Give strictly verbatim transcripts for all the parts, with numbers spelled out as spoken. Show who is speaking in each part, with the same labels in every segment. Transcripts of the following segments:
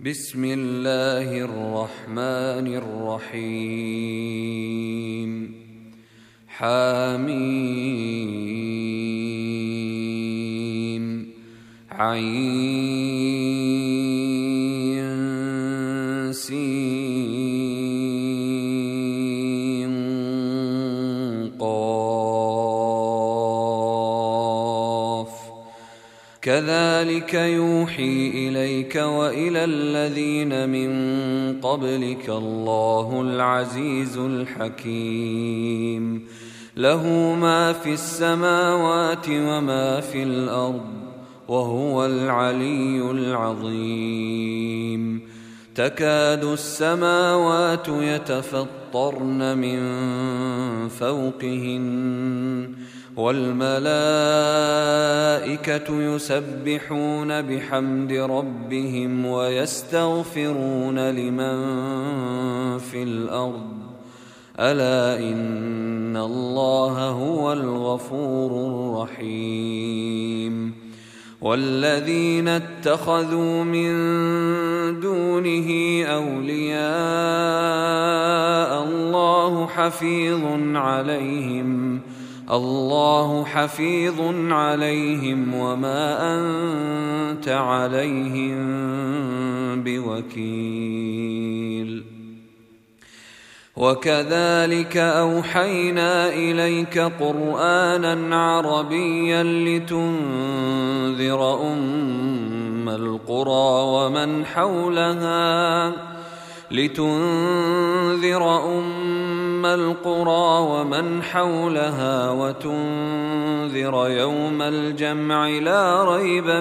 Speaker 1: بسم الله الرحمن الرحيم. حميم عين سين قاف كذلك يوحي إليك وإلى الذين من قبلك الله العزيز الحكيم. له ما في السماوات وما في الأرض وهو العلي العظيم. تكاد السماوات يتفطرن من فوقهن والملائكة يسبحون بحمد ربهم ويستغفرون لمن في الأرض ألا إن الله هو الغفور الرحيم. والذين اتخذوا من دونه أولياء الله حفيظ عليهم الله حفيظ عليهم وما أنت عليهم بوكيل. وكذلك أوحينا إليك قرآنا عربيا لتنذر أم القرى ومن حولها لتنذر أم القرى ومن حولها وتنذر يوم الجمع لا ريب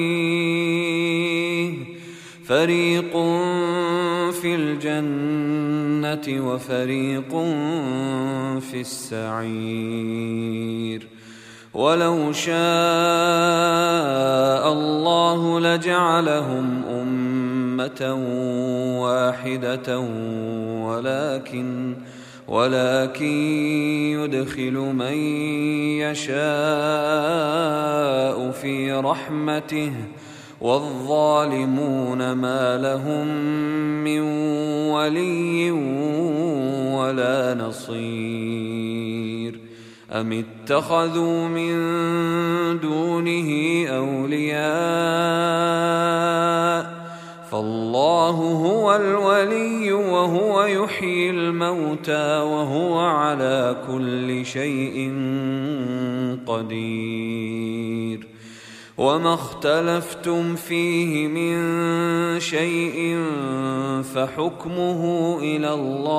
Speaker 1: فيه فريق في الجنة وفريق في السعير. ولو شاء الله لجعلهم أمة واحدة ولكن ولكن يدخل من يشاء في رحمته والظالمون ما لهم من ولي ولا نصير. أم اتخذوا من دونه أولياء فالله هو الولي وهو يحيي الموتى وهو على كل شيء قدير. وما اختلفتم فيه من شيء فحكمه إلى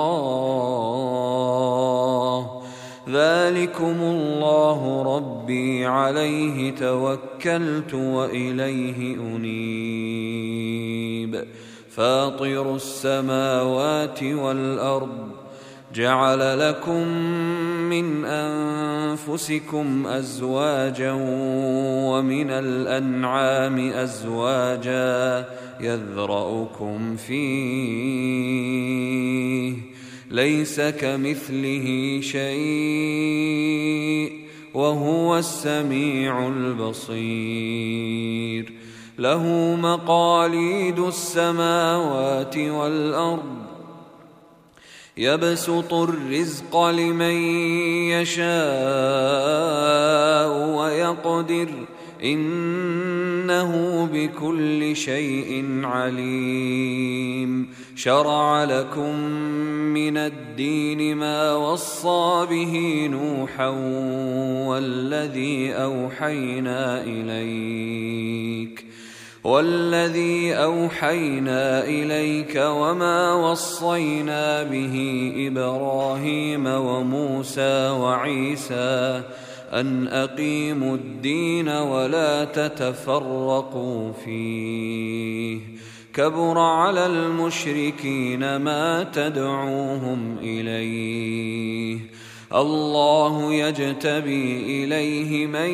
Speaker 1: الله ذلكم الله ربي عليه توكلت وإليه أنيب. فاطر السماوات والأرض جعل لكم من أنفسكم أزواجا ومن الأنعام أزواجا يذرأكم فيه ليس كمثله شيء وهو السميع البصير. له مقاليد السماوات والأرض يبسط الرزق لمن يشاء ويقدر إنه بكل شيء عليم. شرع لكم من الدين ما وصى به نوحا والذي أوحينا إليك والذي أوحينا إليك وما وصينا به إبراهيم وموسى وعيسى أن أقيموا الدين ولا تتفرقوا فيه كبر على المشركين ما تدعوهم إليه. الله يجتبي إليه من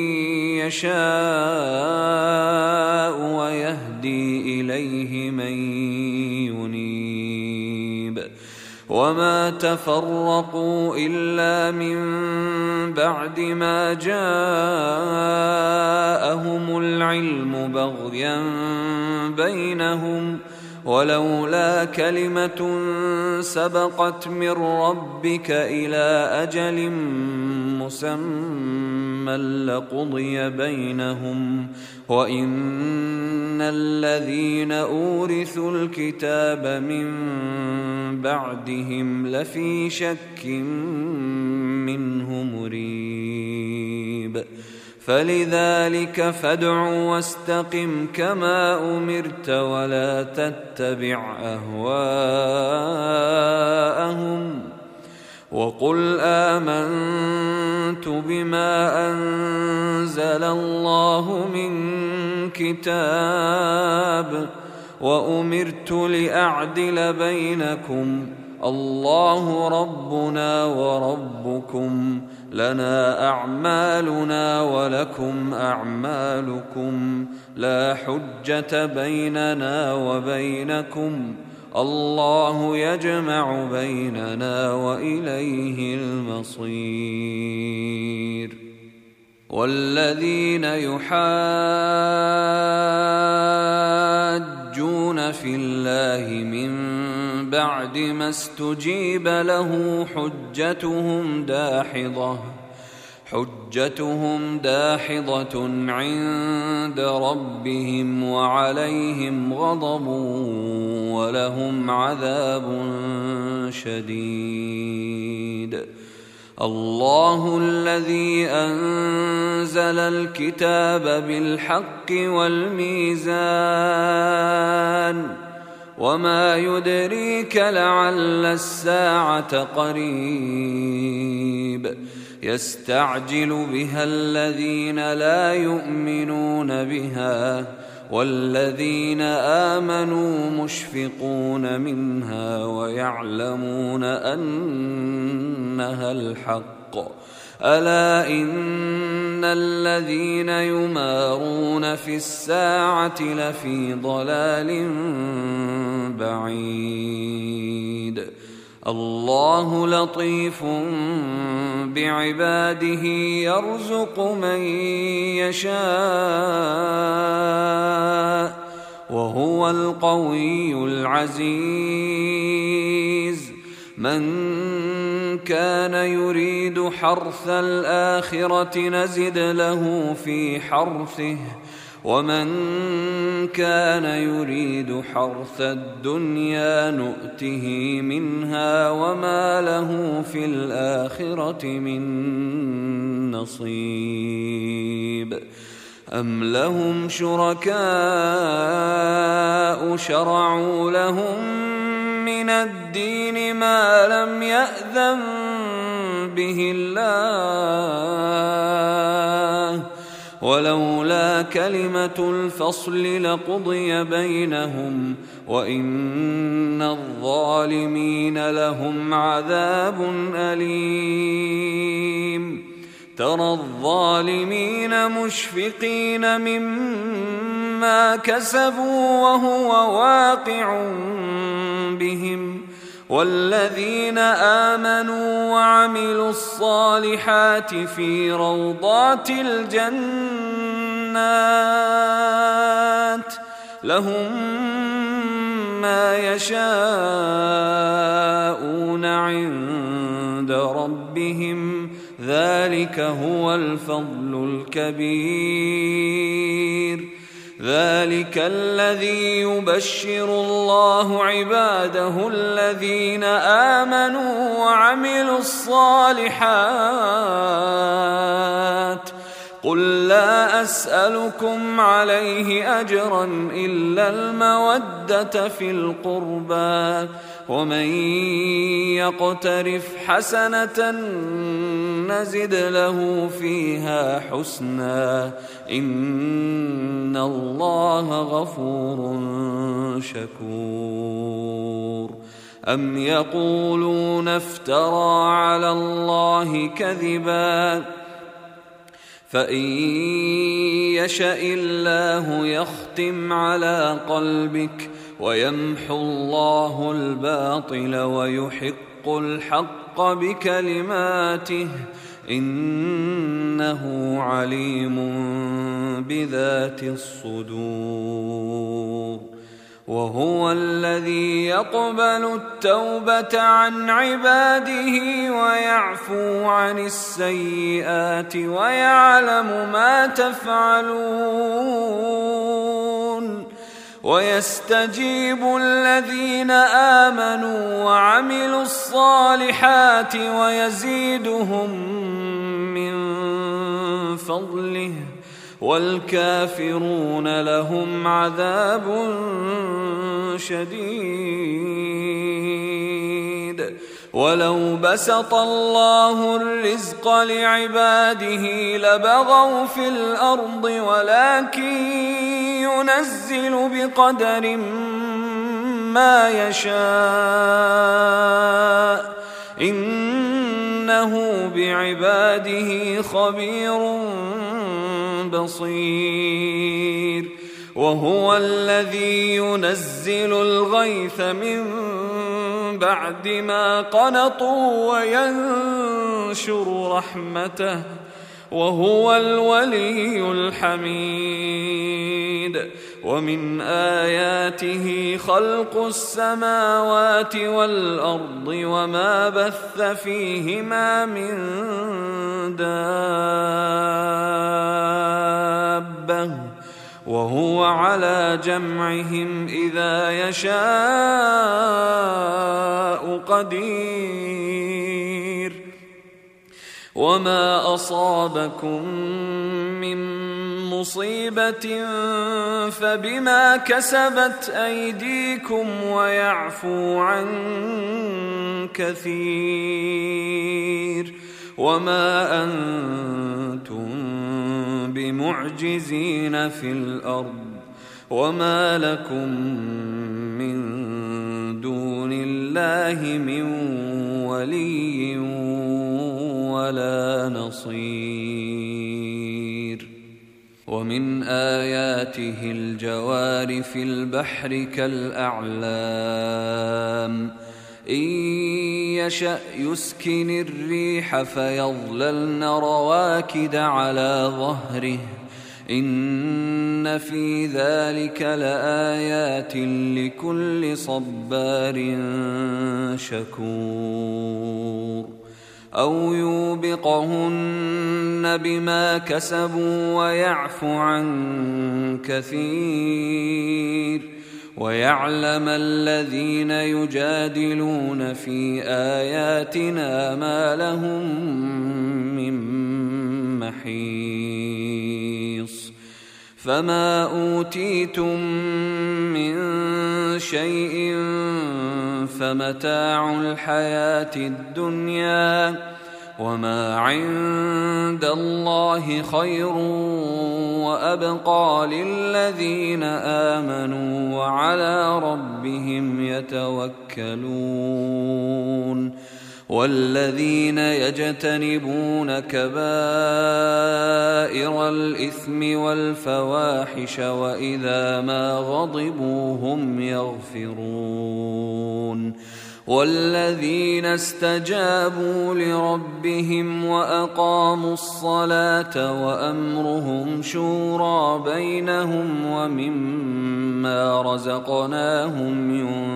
Speaker 1: يشاء ويهدي إليه من ينيب. وما تفرقوا إلا من بعد ما جاءهم العلم بغيا بينهم، ولولا كلمة سبقت من ربك إلى أجل مسمى لقضي بينهم، وإن الذين أورثوا الكتاب من بعدهم لفي شك منه مريب. فلذلك فادع واستقم كما أمرت ولا تتبع أهواءهم، وقل آمنت بما أنزل الله من كتاب وأمرت لأعدل بينكم، الله ربنا وربكم، لنا أعمالنا ولكم أعمالكم، لا حجة بيننا وبينكم، الله يجمع بيننا وإليه المصير. والذين يحاجون في الله من بعد ما استجيب له حجتهم داحضة حجتهم داحضة عند ربهم وعليهم غضب ولهم عذاب شديد. الله الذي أنزل الكتاب بالحق والميزان، وما يدريك لعل الساعة قريب، يستعجل بها الذين لا يؤمنون بها، والذين آمنوا مشفقون منها ويعلمون أنها الحق. ألا إن الذين يمارون في الساعة لفي ضلال بعيد. الله لطيف بعباده يرزق من يشاء وهو القوي العزيز. من كان يريد حرث الآخرة نزد له في حرثه، ومن كان يريد حرث الدنيا نؤته منها وما له في الآخرة من نصيب. أم لهم شركاء شرعوا لهم من الدين ما لم يأذن به الله، ولولا كلمة الفصل لقضي بينهم، وإن الظالمين لهم عذاب أليم. ترى الظالمين مشفقين مما كسبوا وهو واقع بهم، والذين آمنوا وعملوا الصالحات في روضات الجنات لهم ما يشاءون عند ربهم، ذلك هو الفضل الكبير. ذلك الذي يبشر الله عباده الذين آمنوا وعملوا الصالحات. قل لا أسألكم عليه أجرا إلا المودة في القربى، ومن يقترف حسنة نزد له فيها حسنا، إن الله غفور شكور. أم يقولون افترى على الله كذبا، فإن يشأ الله يختم على قلبك ويمحو الله الباطل ويحق الحق بكلماته إنه عليم بذات الصدور وهو الذي يقبل التوبة عن عباده ويعفو عن السيئات ويعلم ما تفعلون ويستجيب الذين آمنوا وعملوا الصالحات ويزيدهم من فضله والكافرون لهم عذاب شديد ولو بسط الله الرزق لعباده لبغوا في الأرض ولكن ينزل بقدر ما يشاء إنه بعباده خبير بصير وهو الذي ينزل الغيث من بعد ما قنطوا وينشر رحمته وهو الولي الحميد ومن آياته خلق السماوات والأرض وما بث فيهما من دابة وهو على جمعهم إذا يشاء قدير وما أصابكم من مصيبة فبما كسبت أيديكم ويعفو عن كثير وما أنتم بمعجزين في الأرض وما لكم من دون الله من ولي ولا نصير ومن آياته الجوار في البحر كالأعلام إن يشأ يسكن الريح فيظللن رواكد على ظهره إن في ذلك لآيات لكل صبار شكور أو يوبقهن بما كسبوا ويعفو عن كثير ويعلم الذين يجادلون في آياتنا ما لهم من محيص فما أوتيتم من شيء فمتاع الحياة الدنيا وما عند الله خير وأبقى للذين آمنوا وعلى ربهم يتوكلون والذين يجتنبون كبائر الإثم والفواحش وإذا ما غضبوا هم يغفرون والذين استجابوا لربهم وأقاموا الصلاة وأمرهم شورى بينهم ومما رزقناهم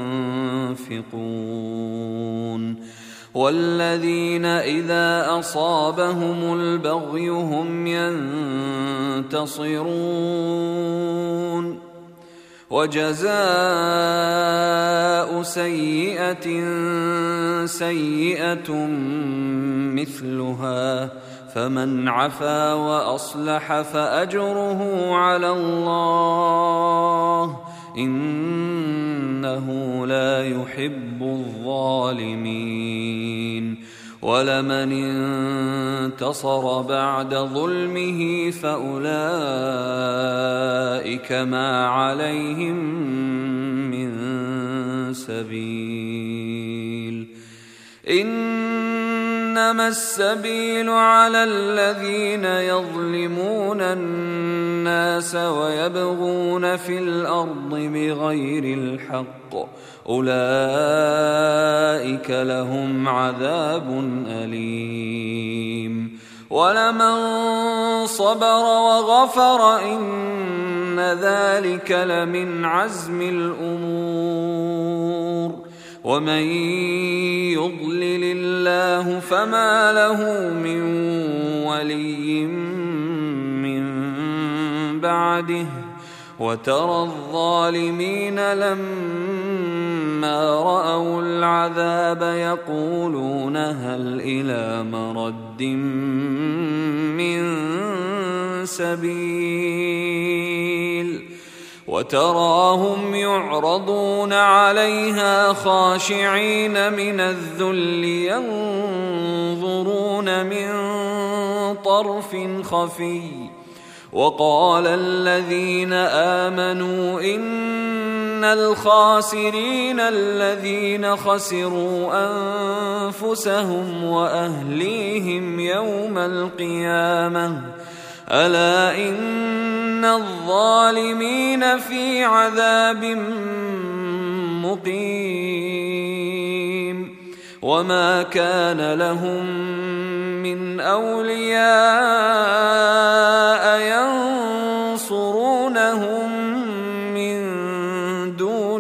Speaker 1: ينفقون والذين إذا أصابهم البغي هم ينتصرون وجزاء سيئة سيئة مثلها فمن عفا وأصلح فأجره على الله إنه لا يحب الظالمين ولمن انتصر بعد ظلمه فأولئك ما عليهم من سبيل إنما السبيل على الذين يظلمون الناس الناس ويبغون في الأرض بغير الحق أولئك لهم عذاب أليم ولمن صبر وغفر إن ذلك لمن عزم الأمور ومن يضلل الله فما له من ولي من بعده وترى الظالمين لما رأوا العذاب يقولون هل إلى مرد من سبيل وتراهم يعرضون عليها خاشعين من الذل ينظرون من طرف خفي وقال الذين آمنوا إن الخاسرين الذين خسروا أنفسهم وأهليهم يوم القيامة ألا إن الظالمين في عذاب مقيم وما كان لهم من أولياء ينصرونهم من دون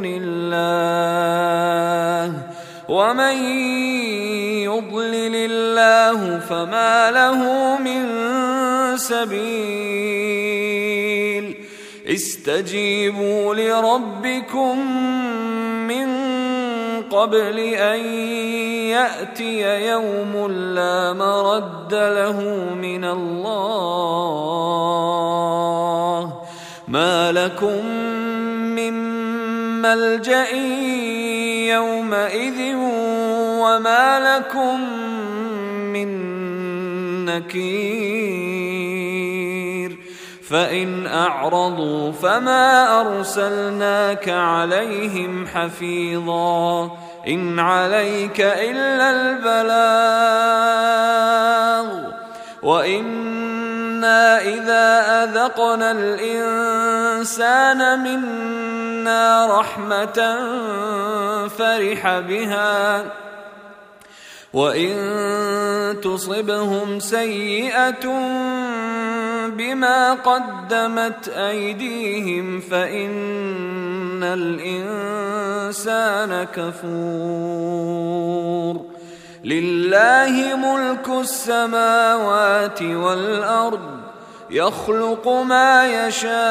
Speaker 1: الله ومن يضلل الله فما له من سبيل استجيبوا لربكم من قبل أن يأتي يوم لا مرد له من الله ما لكم من ملجأ يومئذ وما لكم من نكير فإن أعرضوا فما أرسلناك عليهم حفيظا إن عليك إلا البلاغ وإنا إذا أذقنا الإنسان منا رحمة فرح بها وإن تصبهم سيئة بما قدمت أيديهم فإن الإنسان كفور لله ملك السماوات والأرض يخلق ما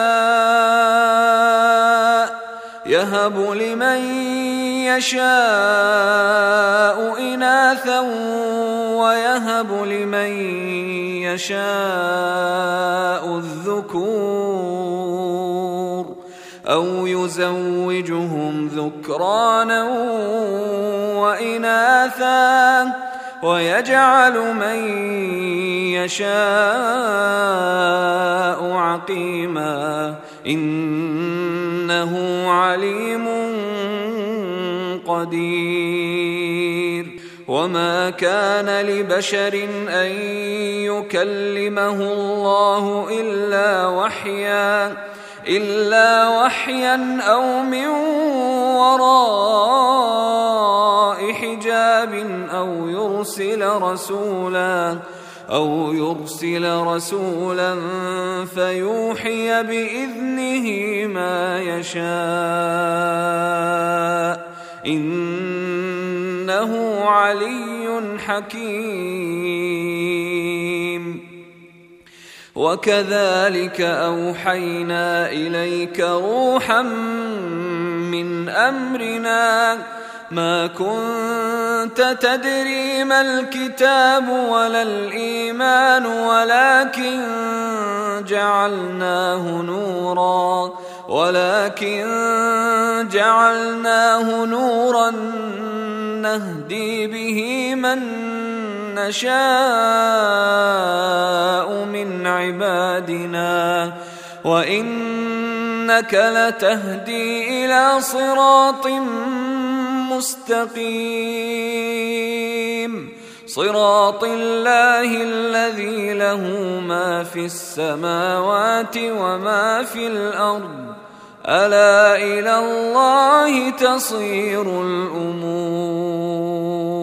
Speaker 1: يشاء يهب لمن يشاء إناثا ويهب لمن يشاء الذكور أو يزوجهم ذكرانا وإناثا ويجعل من يشاء عقيما إنه عليم قدير وما كان لبشر أن يكلمه الله إلا وحيا إلا وحيا أو من وراء حجاب أو يرسل رسولا أو يرسل رسولا فيوحي بإذنه ما يشاء إنه علي حكيم وكذلك أوحينا إليك روحا من أمرنا ما كنت تدري ما الكتاب ولا الإيمان ولكن جعلناه نورا ولكن جعلناه نورا نهدي به من نشاء من عبادنا وإنك لتهدي إلى صراط مستقيم صراط الله الذي له ما في السماوات وما في الأرض ألا إلى الله تصير الأمور